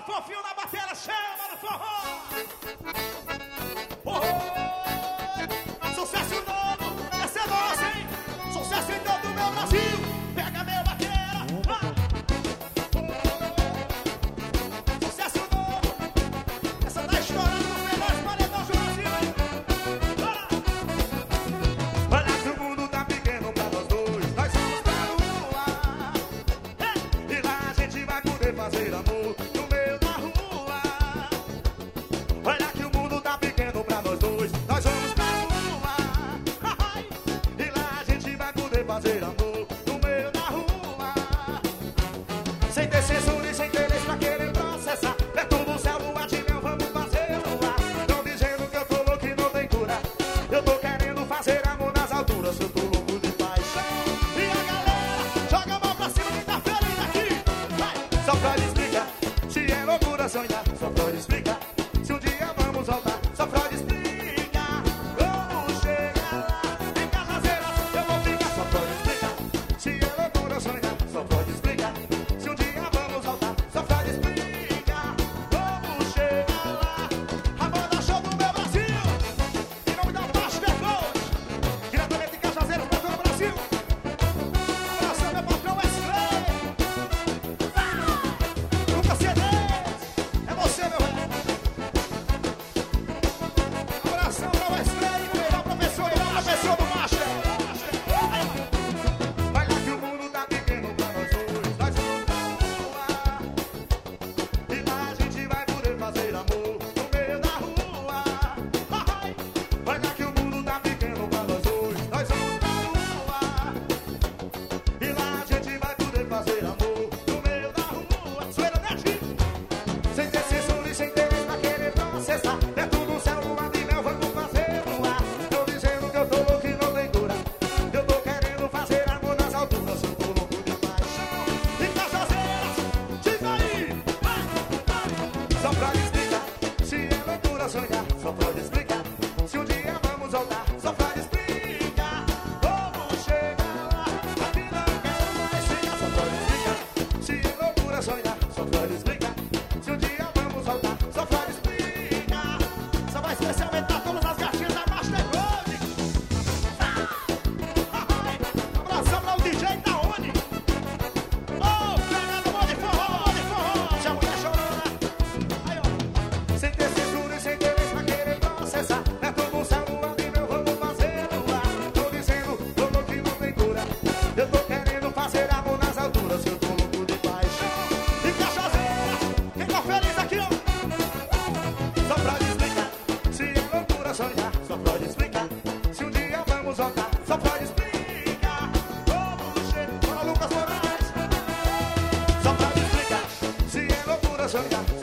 fofinho na bateria, chama no forró. Sucesso novo, essa é nossa, hein? Sucesso em todo o meu Brasil. Pega meu bateria, sucesso novo, essa tá estourando nos melhores paredões do Brasil, hein? Olha que o mundo tá pequeno pra nós dois. Nós vamos pra lua e lá a gente vai poder fazer amor no meio da rua. Olha que o mundo tá pequeno pra nós dois. Nós vamos pra lua e lá a gente vai poder fazer amor no meio da rua. Sem ter censura e sem interesse pra querer processar. É tudo céu, lua de mel, vamos fazer lua. Tão dizendo que eu tô louco e não tem cura. Eu tô querendo fazer amor nas alturas. Eu tô louco de paixão. E a galera joga a mão pra cima e tá feliz aqui. Vai! Só Freud explica se é loucura sonhar. Só Freud explica se um dia vamos voltar. Só Freud explica como chegar lá. Em Cajazeiras eu vou ficar. Só Freud explica se é loucura sonhar. Só Freud explica se um dia vamos voltar. Só Freud explica como chegar lá. A banda show do meu Brasil. Em nome da Master Gold. Diretamente de Cajazeiras pra todo o Brasil. Abração, meu patrão Wesley. Nunca CDs. É você, meu rei. Abração pra Wesley, melhor professor do Master. Olha que o mundo tá pequeno pra nós dois. Nós vamos pra lua e lá a gente vai poder fazer amor no meio da rua. Olha que o mundo tá pequeno pra nós dois. Nós vamos pra lua e lá a gente vai poder fazer amor no meio da rua. Zoeira Net. Sem ter censura e sem ter pra querer processar. É tudo céu, lua de mel, vamos fazer lua. Tô dizendo que eu tô louco e não tem cura. Eu tô querendo fazer amor nas alturas. Eu tô louco de paixão. E Cajazeiras, diga aí. Só Freud explica se é loucura sonhar. Só Freud explica se um dia vamos voltar. Só Freud explica como chegar lá. Aqui não quero mais ficar. Só Freud explica se é loucura sonhar. Só Freud explica se um dia vamos voltar. Só Freud explica. Só vai especialmente pra todas as gatinhas da Master Gold. Abração pra o DJ Taone. Pegando mão de forró. Já mulher chorando. Aí, ó. Sem ter censura e sem interesse pra querer processar. É tudo céu, lua de mel, vamos fazer lua. Tô dizendo, tô louco e não tem cura. Eu tô querendo fazer amor nas alturas. Eu tô louco de paixão. E Cajazeiras, quem tá feliz aqui, ó. Só Freud explica se é loucura sonhar. Só Freud explica se um dia vamos voltar. Só Freud explica como chegar. Bora, Lucas Moraes. Só Freud explica se é loucura sonhar.